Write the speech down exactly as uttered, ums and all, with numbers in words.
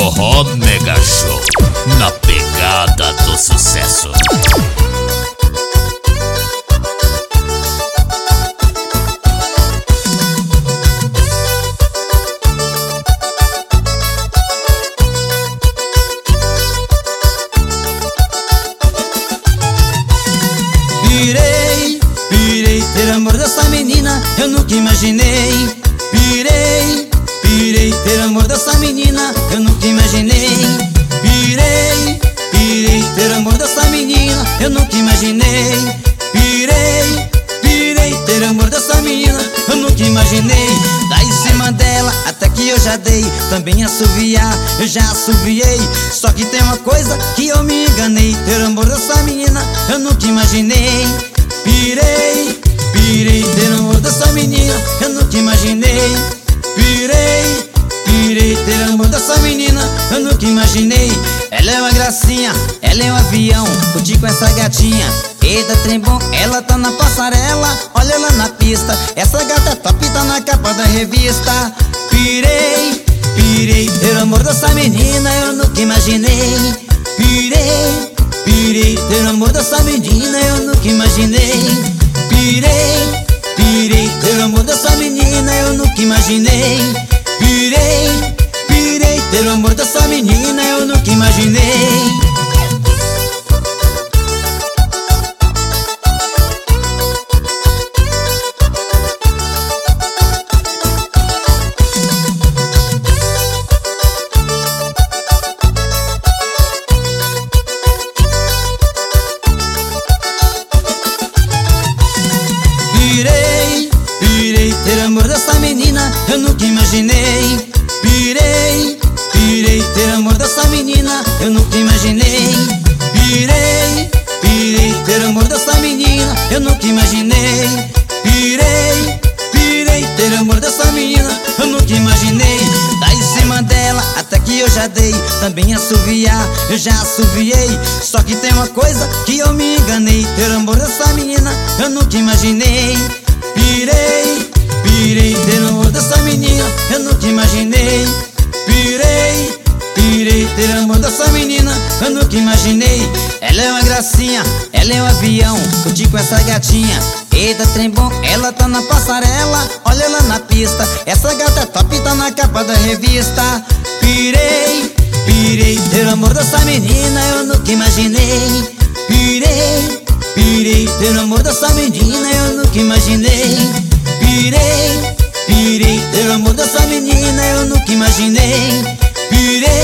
Forró Mega Show, na pegada do sucesso. Pirei, pirei ter amor dessa menina, eu nunca imaginei. Pirei, pirei ter amor dessa menina, eu nunca imaginei. Pirei, pirei ter amor dessa menina, eu nunca imaginei. Pirei, pirei ter amor dessa menina, eu nunca imaginei. Lá em cima dela, até que eu já dei, também assoviar, eu já assoviei. Só que tem uma coisa que eu me enganei, ter amor dessa menina, eu nunca imaginei. Pirei, pirei ter amor dessa menina, eu nunca imaginei. Pirei, pirei ter amor dessa menina, eu nunca imaginei. Ela é uma gracinha, ela é um avião, curti com essa gatinha. Eita, trem bom, ela tá na passarela, olha ela na pista. Essa gata top tá na capa da revista. Pirei, pirei ter amor dessa menina, eu nunca imaginei. Pirei, pirei ter amor dessa menina, eu nunca imaginei. Pirei, pirei ter amor dessa menina, eu nunca imaginei. Pirei, pirei ter amor dessa menina, eu nunca imaginei. Pirei, pirei ter amor dessa menina, eu nunca imaginei. Pirei, pirei ter amor dessa menina, eu nunca imaginei. Pirei, pirei ter amor dessa menina, eu nunca imaginei. Pirei, pirei ter amor dessa menina, eu nunca imaginei. Lá em cima dela, até que eu já dei, também assoviar, eu já assoviei. Só que tem uma coisa que eu me enganei, ter amor dessa menina, eu nunca imaginei. Pirei, pirei ter amor dessa menina, eu nunca imaginei. Pirei, pirei ter amor dessa menina, eu nunca imaginei. Ela é uma gracinha, ela é um avião, curti com essa gatinha. Eita, trem bom, ela tá na passarela, olha ela na pista. Essa gata top tá na capa da revista. Pirei, pirei ter amor dessa menina, eu nunca imaginei. Pirei, pirei ter amor dessa menina, eu nunca imaginei. Pirei, pirei ter amor dessa menina, eu nunca imaginei. Pirei